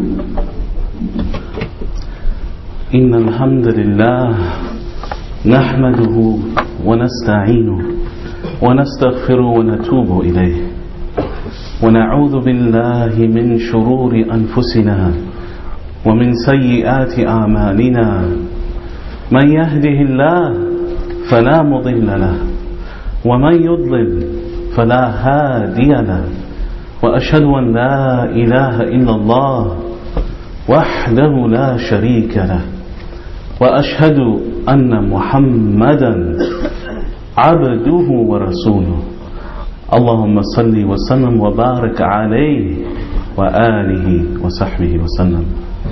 إن الحمد لله نحمده ونستعينه ونستغفره ونتوب إليه ونعوذ بالله من شرور أنفسنا ومن سيئات أعمالنا من يهده الله فلا مضل له ومن يضلل فلا هادي له وأشهد أن لا إله إلا الله وحده لا شريك له وأشهد أن محمدا عبده ورسوله اللهم صل وسلم وبارك عليه وآله وصحبه وسلم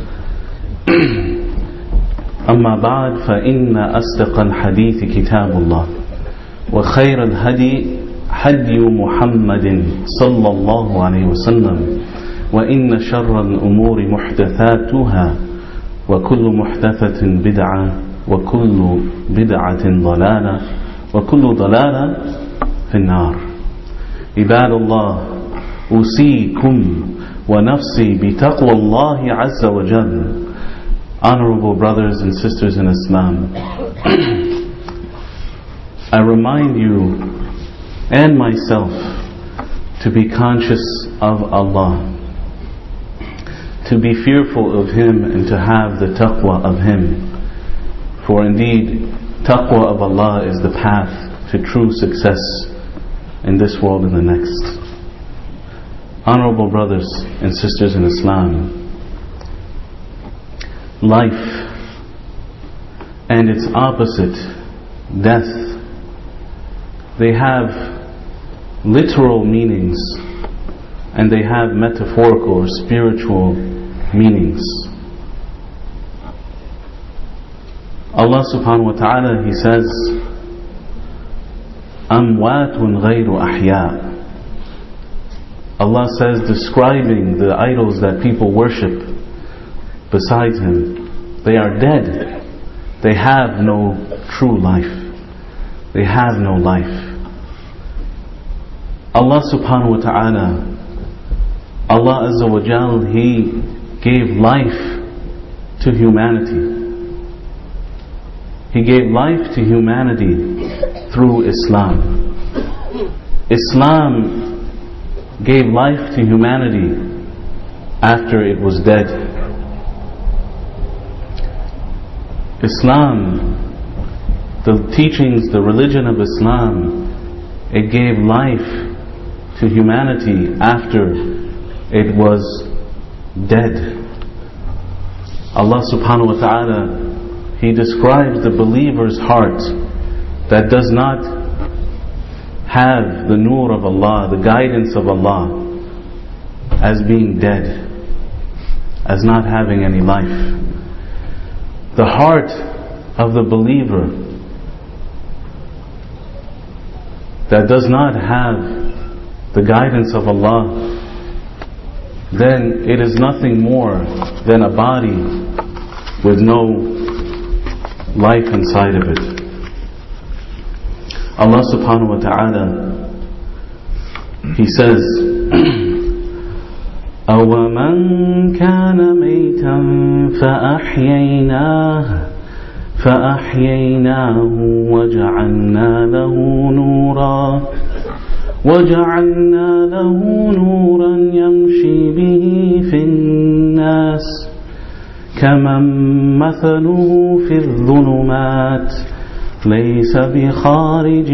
أما بعد فإن أصدق الحديث كتاب الله وخير الهدي هدي محمد صلى الله عليه وسلم وإن شر الأمور محدثاتها وكل محدثة بدعة وكل بدعة ضلالة وكل ضلالة في النار. عباد الله أوصيكم ونفسي بتقوى الله عز وجل. Honorable brothers and sisters in Islam, I remind you and myself to be conscious of Allah, to be fearful of Him and to have the taqwa of Him. For indeed, taqwa of Allah is the path to true success in this world and the next. Honorable brothers and sisters in Islam, life and its opposite, death, they have literal meanings and they have metaphorical or spiritual meanings. Allah subhanahu wa ta'ala, He says, أَمْوَاتٌ غَيْرُ أَحْيَاء. Allah says, describing the idols that people worship besides Him, they are dead. They have no true life. They have no life. Allah subhanahu wa ta'ala, Allah Azza wa Jal, He gave life to humanity. He gave life to humanity through Islam. Islam gave life to humanity after it was dead. Islam, the teachings, the religion of Islam, it gave life to humanity after it was dead. Allah subhanahu wa ta'ala, He describes the believer's heart that does not have the nur of Allah, the guidance of Allah, as being dead, as not having any life. The heart of the believer that does not have the guidance of Allah, then it is nothing more than a body with no life inside of it. Allah subhanahu wa ta'ala, He says, أَوَمَنْ كَانَ مَيْتًا فَأَحْيَيْنَاهُ وَجَعَلْنَا لَهُ نُورًا يَمْشِي بِهِ فِي النَّاسِ كَمَنْ مَثَلُهُ فِي الظُّلُمَاتِ لَيْسَ بِخَارِجٍ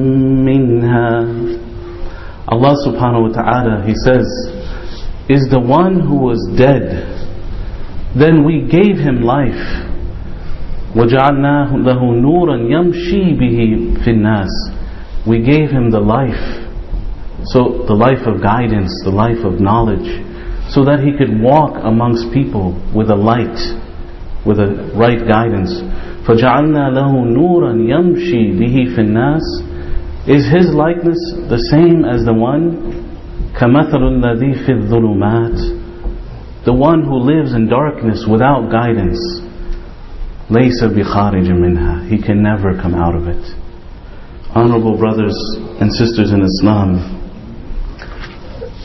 مِنْهَا. Allah subhanahu wa ta'ala, He says, is the one who was dead, then we gave him life. وَجَعَلْنَا لَهُ نُورًا يَمْشِي بِهِ فِي النَّاسِ. We gave him the life, so the life of guidance, the life of knowledge, so that he could walk amongst people with a light, with a right guidance. فَجَعَلْنَا لَهُ نُورًا يَمْشِي بِهِ فِي النَّاسِ. Is his likeness the same as the one? كَمَثَلُ الَّذِي فِي الظُّلُمَاتِ. The one who lives in darkness without guidance. لَيْسَ بِخَارِجٍ مِنْهَا. He can never come out of it. Honorable brothers and sisters in Islam,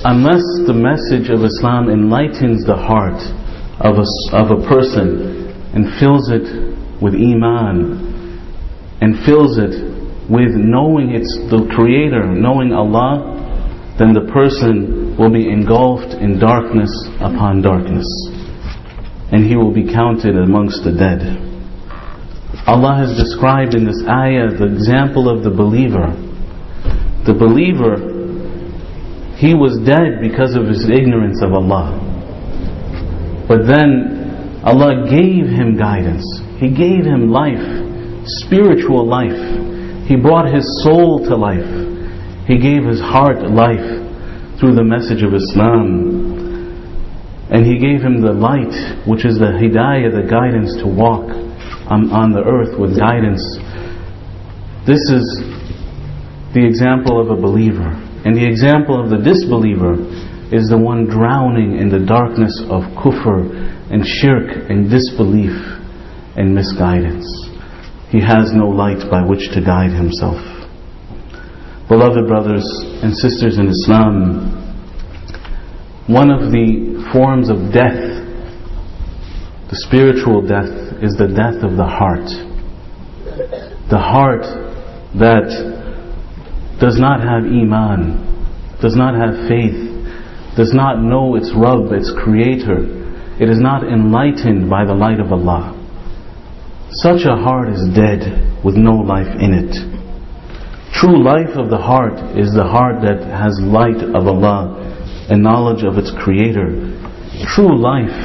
unless the message of Islam enlightens the heart of a person and fills it with Iman and fills it with knowing it's the Creator, knowing Allah, then the person will be engulfed in darkness upon darkness, and he will be counted amongst the dead. Allah has described in this ayah the example of the believer. The believer, he was dead because of his ignorance of Allah. But then Allah gave him guidance. He gave him life, spiritual life. He brought his soul to life. He gave his heart life through the message of Islam. And He gave him the light, which is the hidayah, the guidance to walk on the earth with guidance. This is the example of a believer. And the example of the disbeliever is the one drowning in the darkness of kufr and shirk and disbelief and misguidance. He has no light by which to guide himself. Beloved brothers and sisters in Islam, one of the forms of death, the spiritual death, is the death of the heart. The heart that does not have Iman, does not have faith, does not know its Rabb, its Creator. It is not enlightened by the light of Allah. Such a heart is dead with no life in it. True life of the heart is the heart that has light of Allah and knowledge of its Creator. True life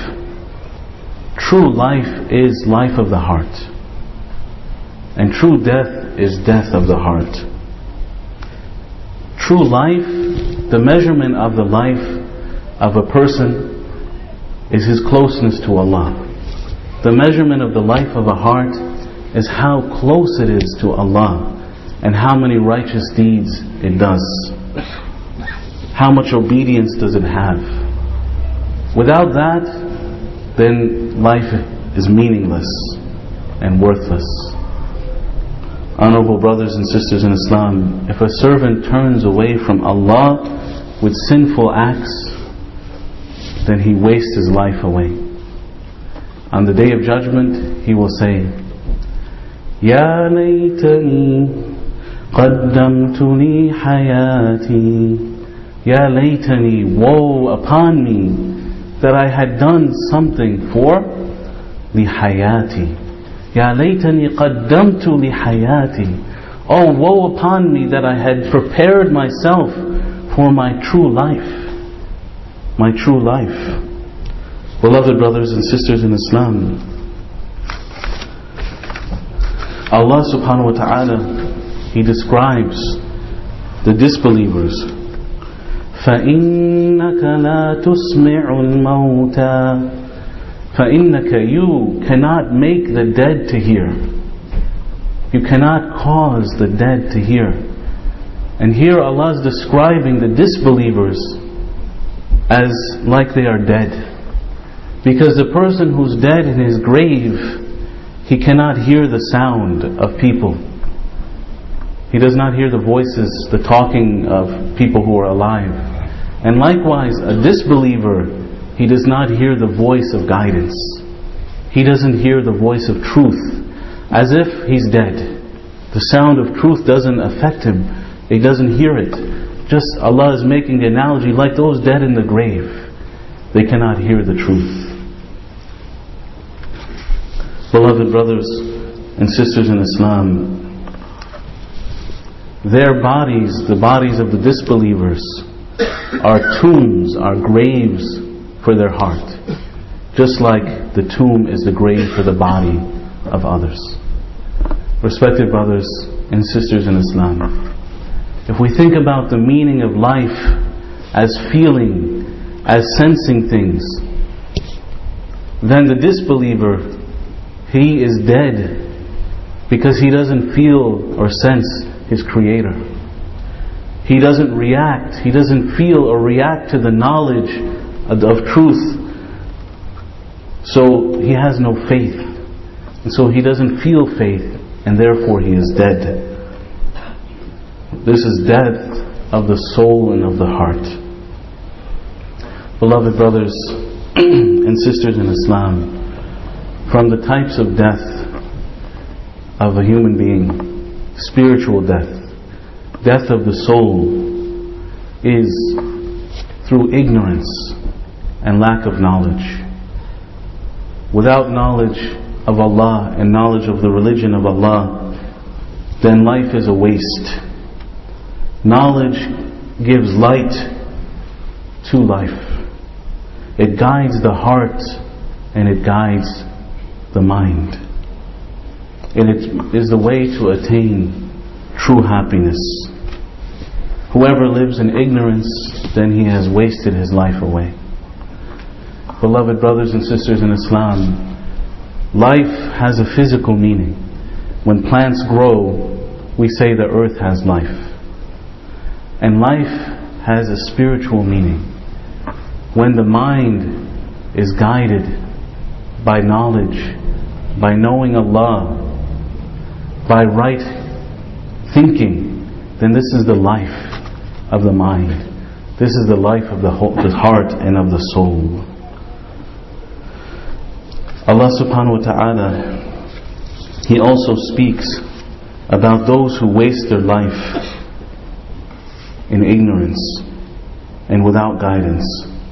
is life of the heart. And true death is death of the heart. True life, the measurement of the life of a person is his closeness to Allah. The measurement of the life of a heart is how close it is to Allah and how many righteous deeds it does. How much obedience does it have? Without that, then life is meaningless and worthless. Honorable brothers and sisters in Islam, if a servant turns away from Allah with sinful acts, then he wastes his life away. On the Day of Judgment, he will say, Ya laytani qaddamtu li hayati. Ya laytani, woe upon me that I had done something for li hayati. Ya laytani qaddamtu li hayati. Oh, woe upon me that I had prepared myself for my true life. My true life. Beloved brothers and sisters in Islam, Allah subhanahu wa ta'ala, He describes the disbelievers. فَإِنَّكَ لَا تُسْمِعُ الْمَوْتَى. فَإِنَّكَ, you cannot make the dead to hear. You cannot cause the dead to hear. And here Allah is describing the disbelievers as like they are dead. Because the person who's dead in his grave, he cannot hear the sound of people. He does not hear the voices, the talking of people who are alive. And likewise, a disbeliever, he does not hear the voice of guidance. He doesn't hear the voice of truth, as if he's dead. The sound of truth doesn't affect him. He doesn't hear it. Just Allah is making the analogy like those dead in the grave. They cannot hear the truth. Beloved brothers and sisters in Islam, their bodies, the bodies of the disbelievers, are tombs, are graves for their heart. Just like the tomb is the grave for the body of others. Respected brothers and sisters in Islam, if we think about the meaning of life as feeling, as sensing things, then the disbeliever, he is dead because he doesn't feel or sense his Creator. He doesn't react, he doesn't feel or react to the knowledge of truth. So he has no faith. And so he doesn't feel faith, and therefore he is dead. This is death of the soul and of the heart. Beloved brothers and sisters in Islam, from the types of death of a human being, spiritual death, death of the soul, is through ignorance and lack of knowledge. Without knowledge of Allah and knowledge of the religion of Allah, then life is a waste. Knowledge gives light to life. It guides the heart and it guides the mind. And it is the way to attain true happiness. Whoever lives in ignorance, then he has wasted his life away. Beloved brothers and sisters in Islam, life has a physical meaning. When plants grow, we say the earth has life. And life has a spiritual meaning. When the mind is guided by knowledge, by knowing Allah, by right thinking, then this is the life of the mind. This is the life of the heart and of the soul. Allah subhanahu wa ta'ala, He also speaks about those who waste their life in ignorance and without guidance.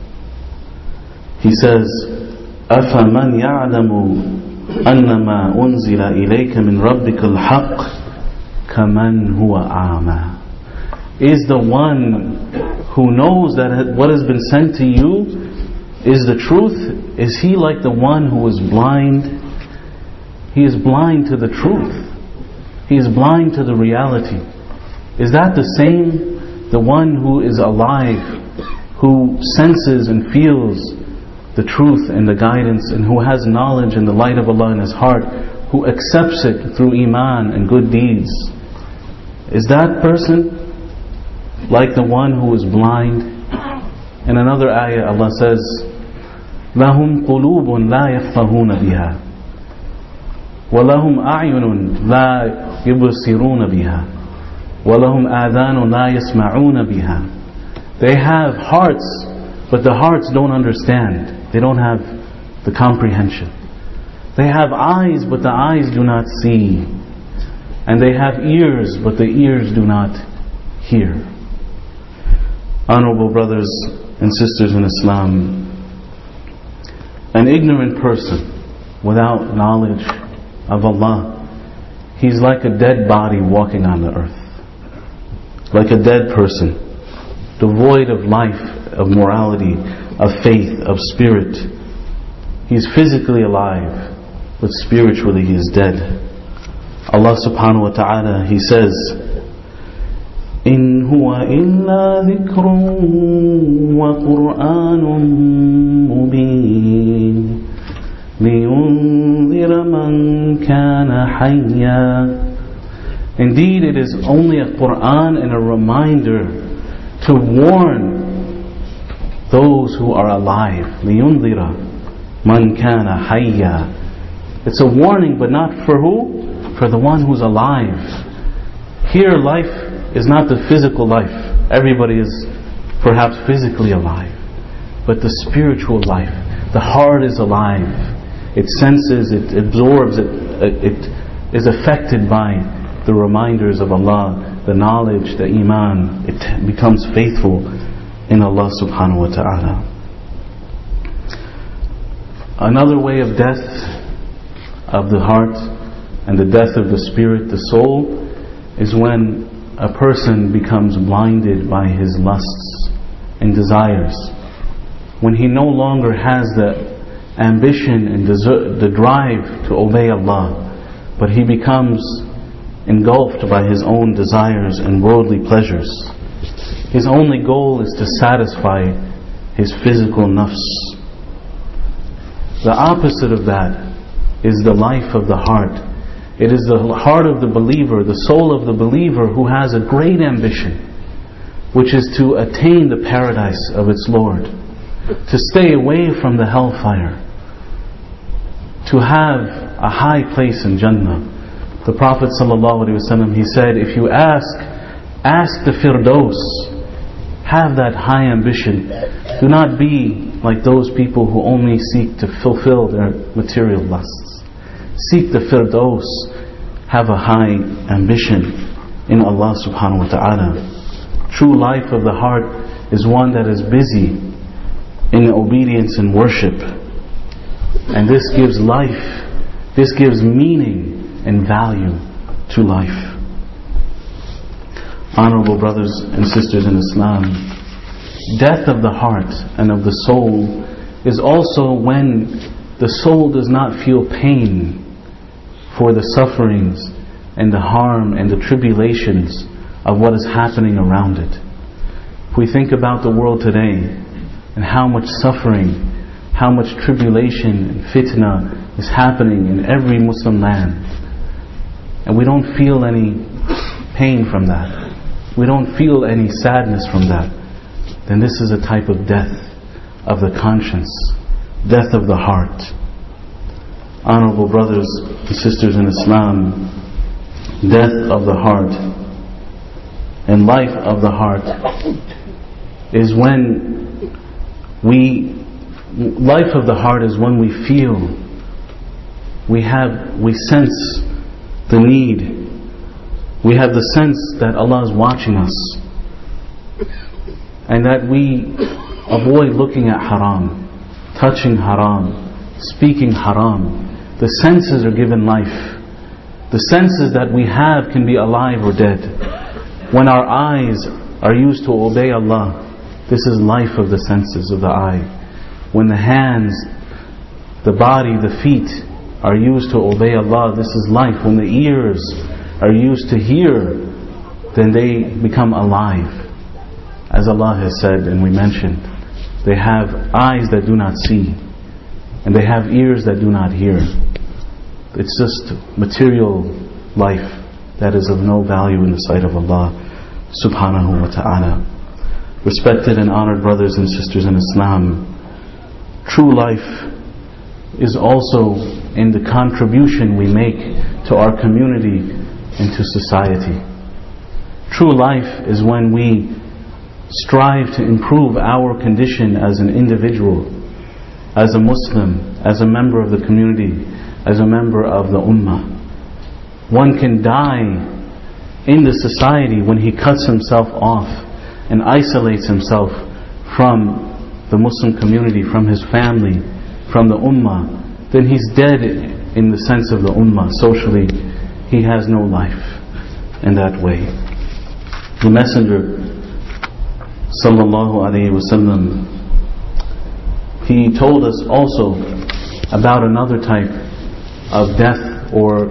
He says, أَفَمَنْ يَعْلَمُ أَنَّمَا أُنزِلَ إِلَيْكَ مِنْ رَبِّكَ الْحَقِّ كَمَنْ هُوَ أَعْمَى. Is the one who knows that what has been sent to you is the truth, is he like the one who is blind? He is blind to the truth. He is blind to the reality. Is that the same, the one who is alive, who senses and feels the truth and the guidance, and who has knowledge and the light of Allah in his heart, who accepts it through iman and good deeds? Is that person like the one who is blind? In another ayah Allah says, لَهُمْ قُلُوبٌ لَا يَفْقَهُونَ بِهَا وَلَهُمْ أَعْيُنٌ لَا يُبْصِرُونَ بِهَا وَلَهُمْ آذَانٌ لَا يَسْمَعُونَ بِهَا. They have hearts, but the hearts don't understand. They don't have the comprehension. They have eyes, but the eyes do not see. And they have ears, but the ears do not hear. Honorable brothers and sisters in Islam, an ignorant person without knowledge of Allah, he's like a dead body walking on the earth. Like a dead person, devoid of life, of morality, of faith, of spirit. He's physically alive, but spiritually he is dead. Allah subhanahu wa ta'ala, He says, إِنْ هُوَ إِلَّا ذِكْرٌ وَقُرْآنٌ مُبِينٌ لِيُنذِرَ مَنْ كَانَ حَيًّا. Indeed, it is only a Qur'an and a reminder to warn those who are alive. لِيُنذِرَ مَنْ كَانَ حَيًّا. It's a warning, but not for who? For the one who's alive. Here, life is not the physical life. Everybody is perhaps physically alive, but the spiritual life, the heart is alive. It senses, it absorbs, it is affected by the reminders of Allah, the knowledge, the iman. It becomes faithful in Allah subhanahu wa ta'ala. Another way of death of the heart and the death of the spirit, the soul, is when a person becomes blinded by his lusts and desires. When he no longer has the ambition and the drive to obey Allah, but he becomes engulfed by his own desires and worldly pleasures. His only goal is to satisfy his physical nafs. The opposite of that is the life of the heart. It is the heart of the believer, the soul of the believer, who has a great ambition, which is to attain the paradise of its Lord, to stay away from the hellfire, to have a high place in Jannah. The Prophet ﷺ, he said, if you ask the Firdaus, have that high ambition, Do not be like those people who only seek to fulfill their material lusts. Seek the Firdaus. Have a high ambition in Allah subhanahu wa ta'ala. True life of the heart is one that is busy in obedience and worship. And this gives life, this gives meaning and value to life. Honorable brothers and sisters in Islam, death of the heart and of the soul is also when the soul does not feel pain for the sufferings and the harm and the tribulations of what is happening around it. If we think about the world today and how much suffering, how much tribulation and fitna is happening in every Muslim land, and we don't feel any pain from that, we don't feel any sadness from that, then this is a type of death of the conscience, death of the heart. Honorable brothers and sisters in Islam, death of the heart and life of the heart is when life of the heart is when we feel, we sense the need, we have the sense that Allah is watching us, and that we avoid looking at haram, touching haram, speaking haram. The senses are given life. The senses that we have can be alive or dead. When our eyes are used to obey Allah, this is life of the senses of the eye. When the hands, the body, the feet are used to obey Allah, this is life. When the ears are used to hear, then they become alive. As Allah has said and we mentioned, they have eyes that do not see, and they have ears that do not hear. It's just material life that is of no value in the sight of Allah subhanahu wa ta'ala. Respected and honored brothers and sisters in Islam, true life is also in the contribution we make to our community and to society. True life is when we strive to improve our condition as an individual, as a Muslim, as a member of the community, as a member of the ummah. One can die in the society when he cuts himself off and isolates himself from the Muslim community, from his family, from the ummah. Then he's dead in the sense of the ummah. Socially, he has no life in that way. The Messenger sallallahu alayhi wasallam, he told us also about another type of death, or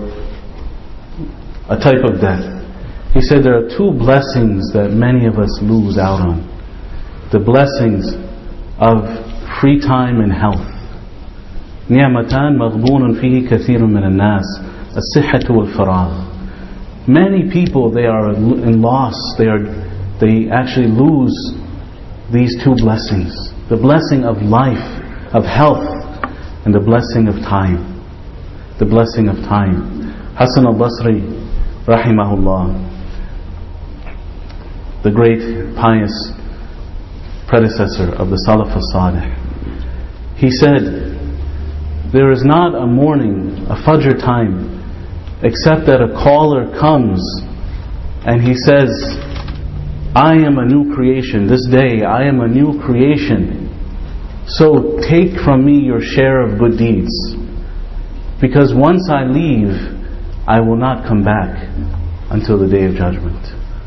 a type of death. He said there are two blessings that many of us lose out on. The blessings of free time and health. نعمتان مغبون فيه كثير من الناس الصحة والفراغ. Many people, they are in loss. They actually lose these two blessings. The blessing of life, of health, and the blessing of time. The blessing of time. Hasan al-Basri, rahimahullah, the great pious predecessor of the Salaf al-Salih, he said, there is not a morning, a Fajr time, except that a caller comes and he says, I am a new creation. This day I am a new creation. So take from me your share of good deeds. Because once I leave, I will not come back until the day of judgment.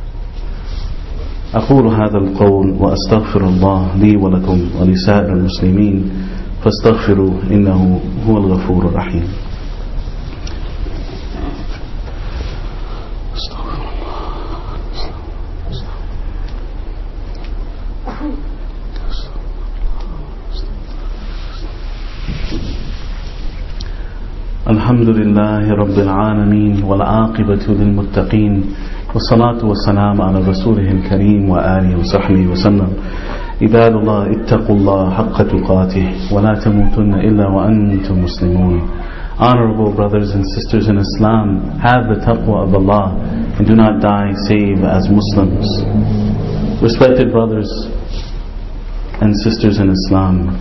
أقول هذا القول وأستغفر الله لي ولكم ولسائر المسلمين فاستغفروا إنه هو الغفور الرحيم. الحمد لله رب العالمين والعاقبة للمتقين والصلاة والسلام على رسوله الكريم وآله وصحبه وسلم. عباد الله اتقوا الله حق تقاته ولا تموتن إلا وأنتم مسلمون. Honorable brothers and sisters in Islam, have the taqwa of Allah and do not die save as Muslims. Respected brothers, and sisters in Islam,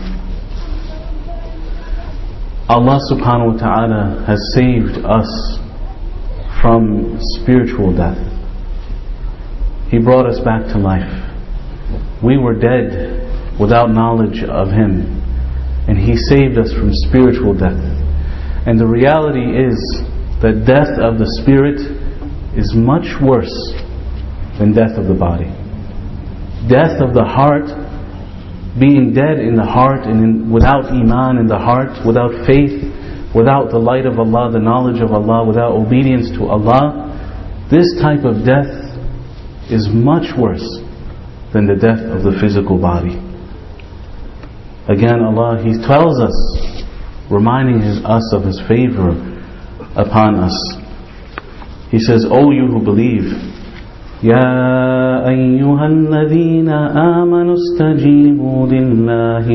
Allah subhanahu wa ta'ala has saved us from spiritual death. He brought us back to life. We were dead without knowledge of Him, and He saved us from spiritual death. And the reality is that death of the spirit is much worse than death of the body. Death of the heart, being dead in the heart and without iman in the heart, without faith, without the light of Allah, the knowledge of Allah, without obedience to Allah, this type of death is much worse than the death of the physical body. Again, Allah, He tells us, reminding us of His favor upon us. He says, O you who believe, يا أيها الذين آمنوا استجيبوا لله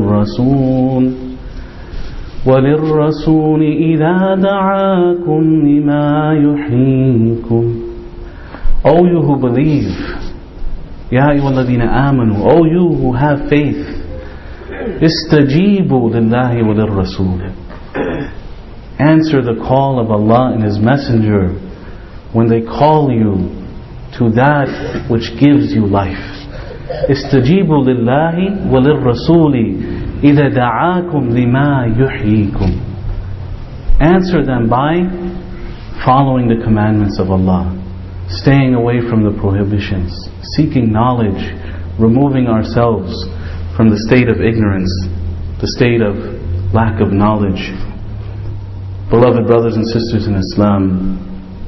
وللرسول إذا دعاكم لما يحييكم. O you who believe, يا أيها الذين آمنوا, O you who have faith, استجيبوا لله وللرسول. Answer the call of Allah and His Messenger when they call you to that which gives you life. استجيبوا لله وللرسول إذا دعاكم لما يحييكم. Answer them by following the commandments of Allah, staying away from the prohibitions, seeking knowledge, removing ourselves from the state of ignorance, the state of lack of knowledge. Beloved brothers and sisters in Islam,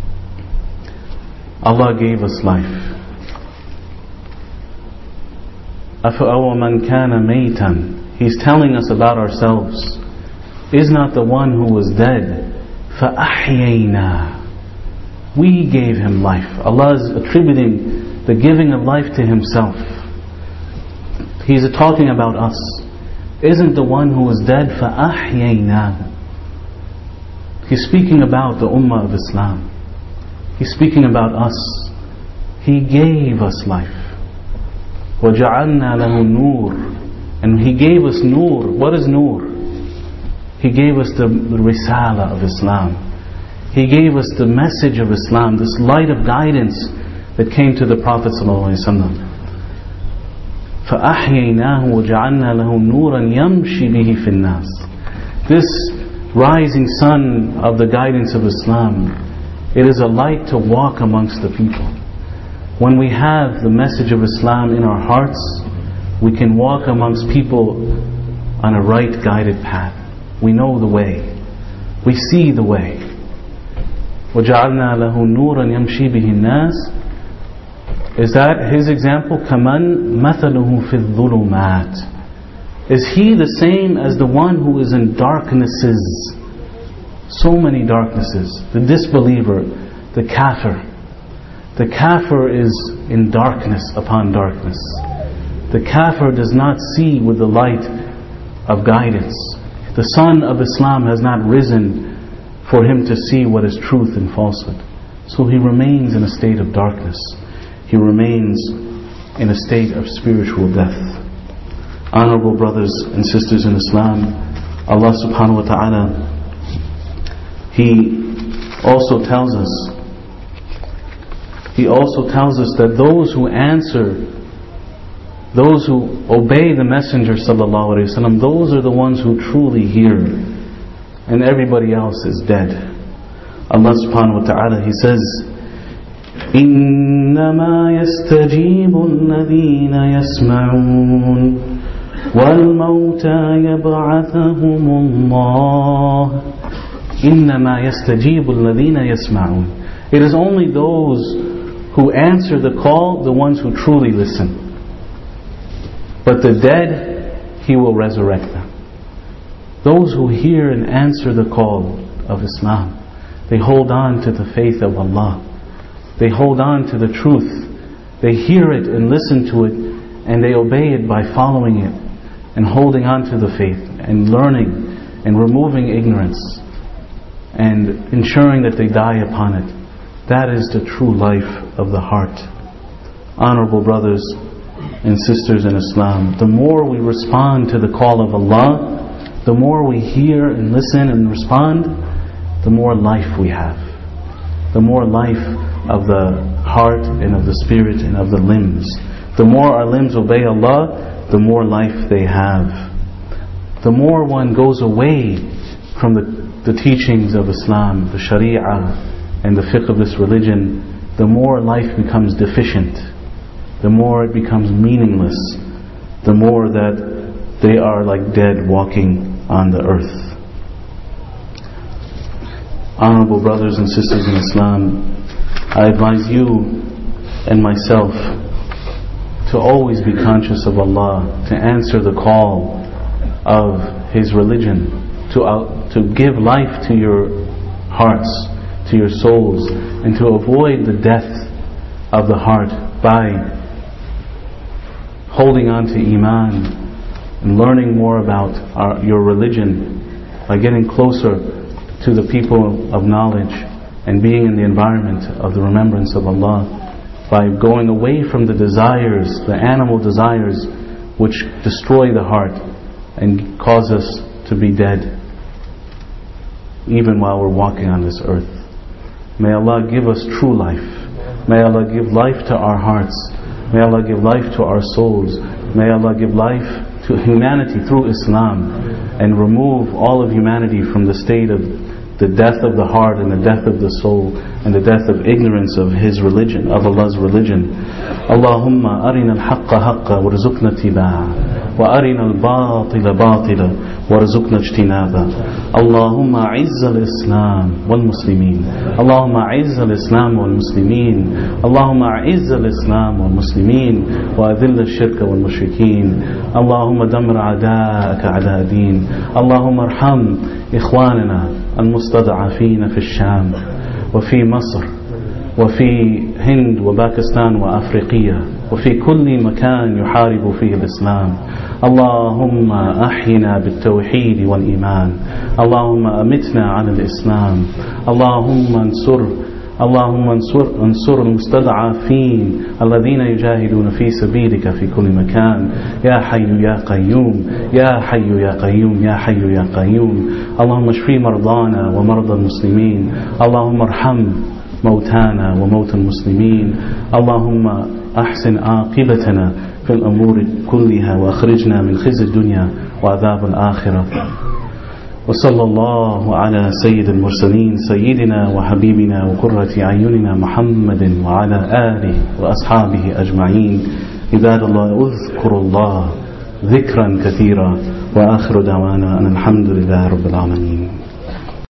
Allah gave us life. أَفَأَوَمَنْ كَانَ مَيْتًا. He's telling us about ourselves. Is not the one who was dead. فَأَحْيَيْنَا. We gave him life. Allah is attributing the giving of life to Himself. He's talking about us. Isn't the one who was dead فَأَحْيَيْنَا. He's speaking about the Ummah of Islam. He's speaking about us. He gave us life. وَجَعَلْنَا لَهُ نُورٍ. And He gave us nur. What is nur? He gave us the risala of Islam. He gave us the message of Islam, this light of guidance that came to the Prophet ﷺ. فَأَحْيَيْنَاهُ وَجَعَلْنَا لَهُ نُورًا يَمْشِي بِهِ فِي النَّاسِ. This rising sun of the guidance of Islam, it is a light to walk amongst the people. When we have the message of Islam in our hearts, we can walk amongst people on a right guided path. We know the way. We see the way. وَجَعَلْنَا لَهُ نُورًا يَمْشِي بِهِ النَّاسِ. Is that his example? كَمَنْ مَثَلُهُ فِي الظُّلُمَاتِ. Is he the same as the one who is in darknesses? So many darknesses. The disbeliever, the kafir. The kafir is in darkness upon darkness. The kafir does not see with the light of guidance. The sun of Islam has not risen for him to see what is truth and falsehood. So he remains in a state of darkness. He remains in a state of spiritual death. Honorable brothers and sisters in Islam, Allah subhanahu wa ta'ala, He also tells us that those who answer, those who obey the Messenger sallallahu alaihi wasallam, those are the ones who truly hear, and everybody else is dead. Allah subhanahu wa ta'ala, He says, إِنَّمَا يَسْتَجِيبُ الَّذِينَ يَسْمَعُونَ وَالْمَوْتَى يَبْعَثُهُمُ اللَّهُ. إِنَّمَا يَسْتَجِيبُ الَّذِينَ يَسْمَعُونَ. It is only those who answer the call, the ones who truly listen. But the dead, He will resurrect them. Those who hear and answer the call of Islam, they hold on to the faith of Allah. They hold on to the truth. They hear it and listen to it, and they obey it by following it and holding on to the faith and learning and removing ignorance and ensuring that they die upon it. That is the true life of the heart. Honorable brothers and sisters in Islam, the more we respond to the call of Allah, the more we hear and listen and respond, the more life we have. The more life of the heart and of the spirit and of the limbs. The more our limbs obey Allah, the more life they have. The more one goes away from the teachings of Islam, the Sharia and the fiqh of this religion, the more life becomes deficient, the more it becomes meaningless, the more that they are like dead walking on the earth. Honorable brothers and sisters in Islam, I advise you and myself to always be conscious of Allah, to answer the call of His religion, to give life to your hearts, to your souls, and to avoid the death of the heart by holding on to Iman and learning more about your religion, by getting closer to the people of knowledge and being in the environment of the remembrance of Allah, by going away from the desires, the animal desires which destroy the heart and cause us to be dead even while we're walking on this earth. May Allah give us true life. May Allah give life to our hearts. May Allah give life to our souls. May Allah give life to humanity through Islam, and remove all of humanity from the state of the death of the heart and the death of the soul and the death of ignorance of His religion, of Allah's religion. Allahumma arina al-haqqa haqqa warzuqna tibaa wa arina al-batila batila warzuqna ijtinaba. Allahumma izza al-Islam wal-Muslimin. Allahumma izza al-Islam wal-Muslimin. Allahumma izza al-Islam wal-Muslimin wa adhill al-shirka wal-mushrikeen. Allahumma damir a'da'aka a'da' din. Allahumma arham إخواننا المستضعفين في الشام وفي مصر وفي هند وباكستان وأفريقيا وفي كل مكان يحارب فيه الإسلام. اللهم أحينا بالتوحيد والإيمان. اللهم أمتنا على الإسلام. اللهم انصر المستضعفين الذين يجاهدون في سبيلك في كل مكان. يا حي يا قيوم يا حي يا قيوم يا حي يا قيوم. اللهم اشف مرضانا ومرضى المسلمين. اللهم ارحم موتانا وموتى المسلمين. اللهم أحسن عاقبتنا في الأمور كلها وأخرجنا من خزي الدنيا وعذاب الآخرة. وصلى الله على سيد المرسلين سيدنا وحبيبنا وقرة أعيننا محمد وعلى آله وأصحابه أجمعين. عباد الله اذكروا الله ذكرا كثيرا وآخر دعوانا أن الحمد لله رب العالمين.